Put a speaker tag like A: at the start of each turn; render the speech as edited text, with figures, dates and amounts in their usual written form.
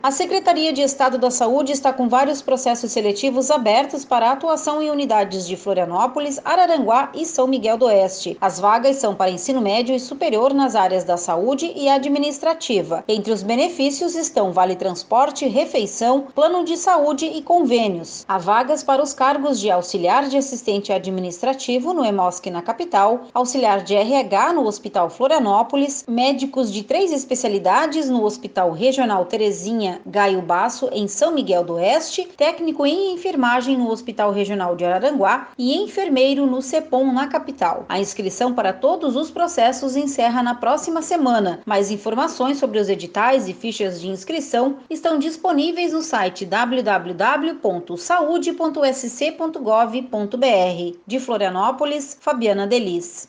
A: A Secretaria de Estado da Saúde está com vários processos seletivos abertos para a atuação em unidades de Florianópolis, Araranguá e São Miguel do Oeste. As vagas são para ensino médio e superior nas áreas da saúde e administrativa. Entre os benefícios estão vale transporte, refeição, plano de saúde e convênios. Há vagas para os cargos de auxiliar de assistente administrativo no EMOSC na capital, auxiliar de RH no Hospital Florianópolis, médicos de 3 especialidades no Hospital Regional Terezinha Gaio Basso, em São Miguel do Oeste, técnico em enfermagem no Hospital Regional de Araranguá e enfermeiro no CEPOM, na capital. A inscrição para todos os processos encerra na próxima semana. Mais informações sobre os editais e fichas de inscrição estão disponíveis no site www.saude.sc.gov.br. De Florianópolis, Fabiana Delis.